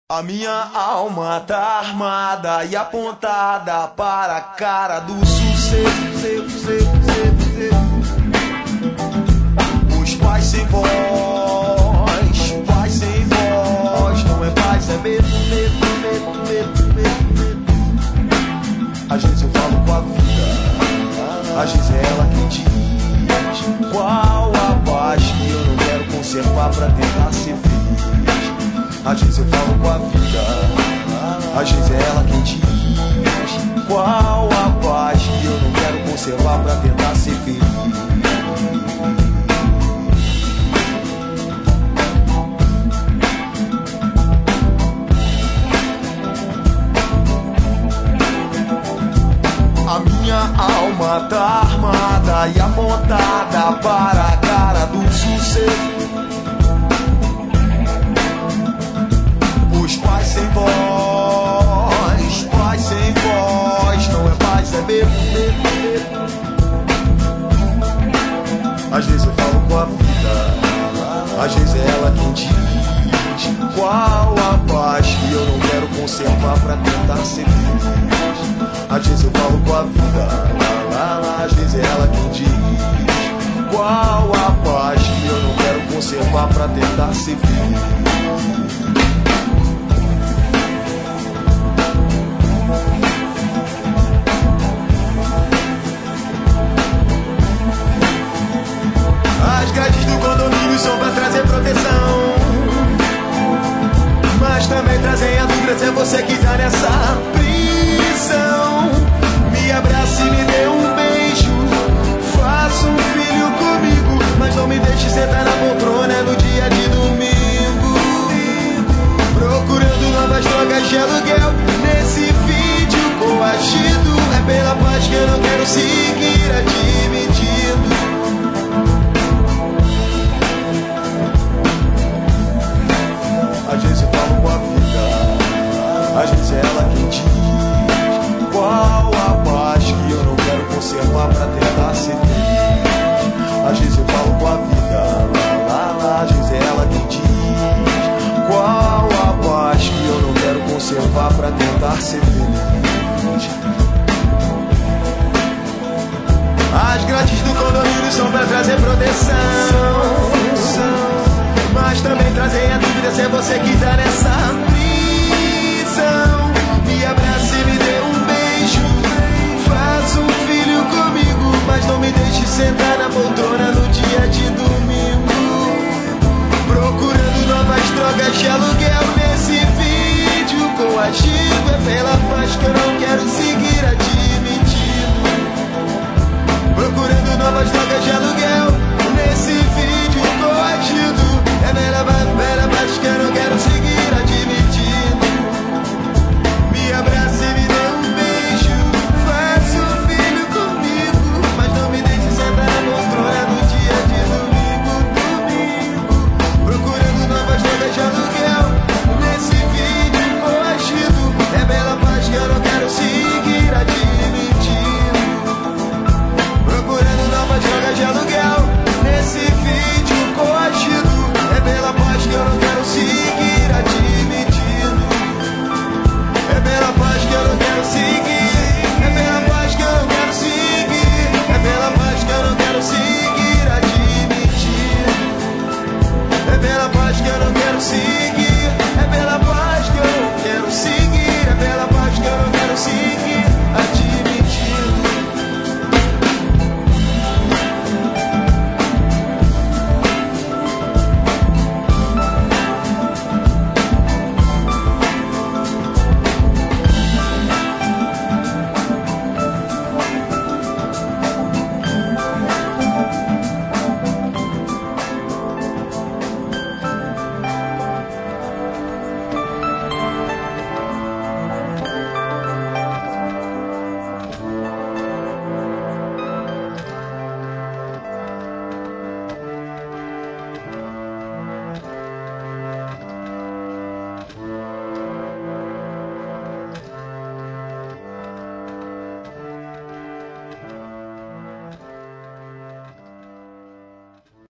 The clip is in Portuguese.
A minha alma tá armada e apontada para a cara do sucesso. Os pais sem voz, paz sem voz. Não é paz, é medo. Às vezes eu falo com a vida, às vezes é ela quem diz qual a paz que eu não quero conservar pra tentar ser feliz. Às vezes eu falo com a vida, às vezes é ela quem diz qual a paz que eu não quero conservar pra tentar ser feliz. A minha alma tá armada e apontada para a cara do sucesso. Os pais sem voz, pais sem voz. Não é paz, é medo. Às vezes eu falo com a vida, às vezes é ela quem diz qual a paz que eu não quero conservar pra tentar ser feliz. Às vezes eu falo com a vida, às vezes é ela quem diz qual a paz que eu não quero conservar pra tentar ser feliz. As grades do condomínio são pra trazer proteção, mas também trazem a dúvida se é você que tá nessa prisão. Me abrace e me dê um beijo, faça um filho comigo, mas não me deixe sentar na poltrona no dia de domingo, procurando novas drogas de aluguel. Nesse vídeo coagido, é pela paz que eu não quero seguir admitindo. Às vezes eu falo com a vida, às vezes é ela quem diz qual a paz que eu não quero conservar pra tentar ser feliz. Às vezes eu falo com a vida, às vezes é ela quem diz qual a paz que eu não quero conservar pra tentar ser feliz. As grades do condomínio são pra trazer proteção, mas também trazem a dúvida se é você que tá nessa prisão. Me abrace e me dê um beijo, faça um filho comigo, mas não me deixe sentar na poltrona no dia de domingo, procurando novas drogas de aluguel. Nesse vídeo coagido, é pela paz que eu não quero seguir